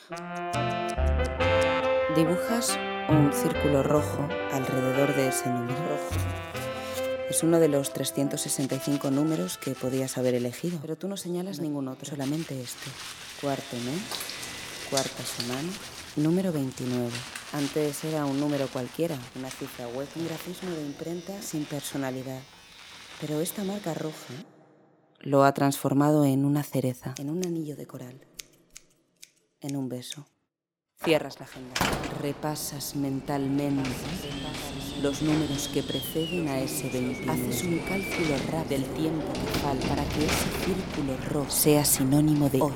Dibujas un círculo rojo alrededor de ese número rojo. Es uno de los 365 números que podías haber elegido, pero tú no señalas ningún otro, solamente este. Cuarto mes, cuarta semana, número 29. Antes era un número cualquiera, una cifra hueca, un grafismo de imprenta sin personalidad. Pero esta marca roja lo ha transformado en una cereza, en un anillo de coral, en un beso. Cierras la agenda. Repasas mentalmente los números que preceden a ese 21. Haces un cálculo rápido del tiempo que falta para que ese círculo rojo sea sinónimo de hoy.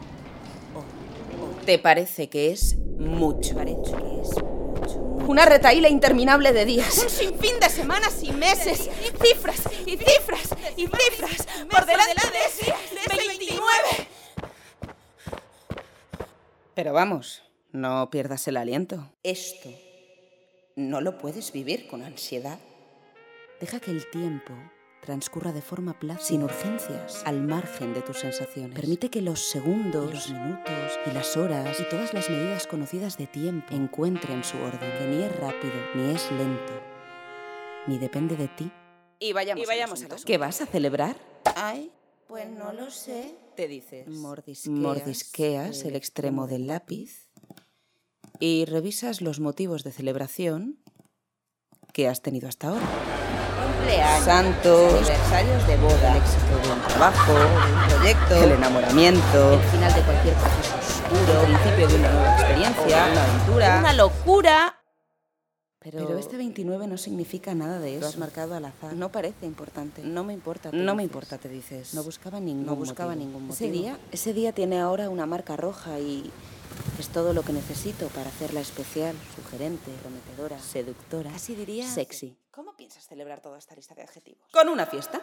¿Te parece que es mucho? Parece que es mucho. Una retahíla interminable de días. Un sinfín de semanas y meses. Cifras y cifras y cifras. Por delante de ese 29. Pero vamos, no pierdas el aliento. Esto no lo puedes vivir con ansiedad. Deja que el tiempo transcurra de forma plácida, sin urgencias, al margen de tus sensaciones. Permite que los segundos, y los minutos, y las horas, y todas las medidas conocidas de tiempo encuentren su orden, que ni es rápido, ni es lento, ni depende de ti. Y vayamos al asunto. ¿Qué vas a celebrar? Ay, pues no lo sé, te dices. Mordisqueas el extremo del lápiz y revisas los motivos de celebración que has tenido hasta ahora. Cumpleaños, santos, aniversarios de boda, el éxito de un trabajo, de un proyecto, el enamoramiento, el final de cualquier proceso oscuro, el principio de una nueva experiencia, una aventura, una locura. Pero este 29 no significa nada de eso. Lo has marcado al azar. No parece importante. No me importa. No me importa, te dices. No buscaba ningún motivo. Ese día tiene ahora una marca roja y es todo lo que necesito para hacerla especial, sugerente, prometedora, seductora, casi diría sexy. ¿Cómo piensas celebrar toda esta lista de adjetivos? ¿Con una fiesta?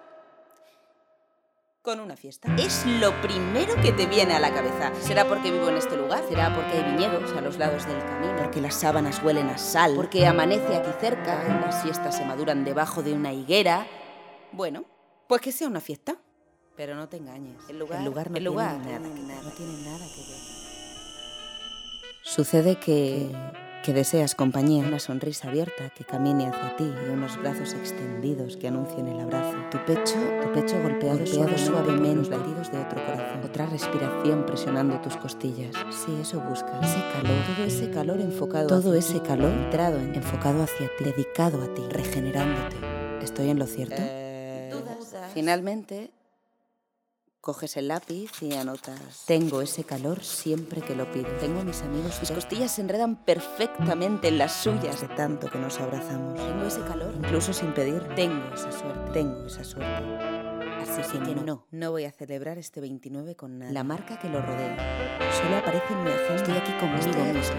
¿Con una fiesta? Es lo primero que te viene a la cabeza. ¿Será porque vivo en este lugar? ¿Será porque hay viñedos a los lados del camino? ¿Porque las sábanas huelen a sal? ¿Porque amanece aquí cerca y las siestas se maduran debajo de una higuera? Bueno, pues que sea una fiesta. Pero no te engañes. El lugar no tiene nada que ver. Sucede que deseas compañía, una sonrisa abierta que camine hacia ti y unos brazos extendidos que anuncien el abrazo. Tu pecho golpeado suavemente los latidos de otro corazón. Otra respiración presionando tus costillas. Sí, eso buscas. Ese calor, todo ese calor enfocado hacia ti, dedicado a ti, regenerándote. ¿Estoy en lo cierto? Dudas. Finalmente, coges el lápiz y anotas. Tengo ese calor siempre que lo pido. Tengo a mis amigos. Mis costillas se enredan perfectamente en las suyas de tanto que nos abrazamos. Tengo ese calor incluso sin pedir. Tengo esa suerte. Así que no voy a celebrar este 29 con nada. La marca que lo rodea solo aparece en mi agenda. Estoy aquí conmigo mismo.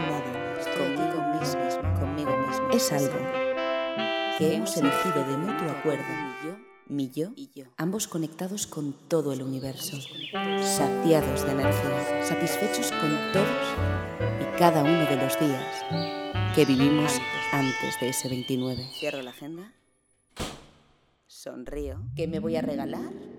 Conmigo mismo. Es algo que hemos elegido de mutuo acuerdo. Mi yo y yo, ambos conectados con todo el universo, saciados de energía, satisfechos con todos y cada uno de los días que vivimos antes de ese 29. Cierro la agenda, sonrío. ¿Qué me voy a regalar?